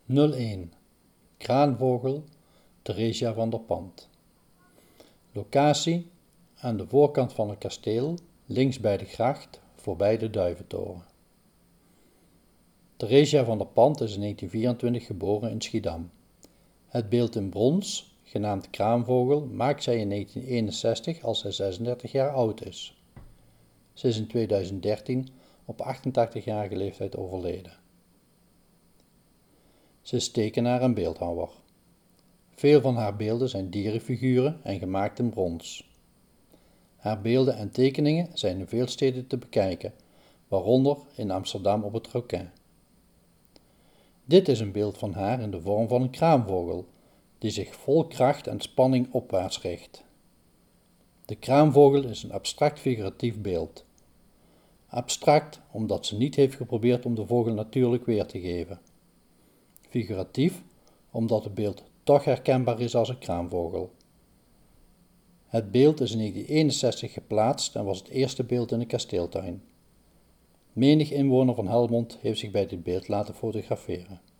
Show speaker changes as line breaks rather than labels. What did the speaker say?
01 Kraanvogel Theresia van der Pand. Locatie aan de voorkant van het kasteel, links bij de gracht, voorbij de Duiventoren. Theresia van der Pand is in 1924 geboren in Schiedam. Het beeld in brons, genaamd Kraanvogel, maakt zij in 1961 als zij 36 jaar oud is. Ze is in 2013 op 88-jarige leeftijd overleden. Ze is tekenaar en beeldhouwer. Veel van haar beelden zijn dierenfiguren en gemaakt in brons. Haar beelden en tekeningen zijn in veel steden te bekijken, waaronder in Amsterdam op het Rokin. Dit is een beeld van haar in de vorm van een kraanvogel, die zich vol kracht en spanning opwaarts richt. De kraanvogel is een abstract figuratief beeld. Abstract omdat ze niet heeft geprobeerd om de vogel natuurlijk weer te geven. Figuratief omdat het beeld toch herkenbaar is als een kraanvogel. Het beeld is in 1961 geplaatst en was het eerste beeld in de kasteeltuin. Menig inwoner van Helmond heeft zich bij dit beeld laten fotograferen.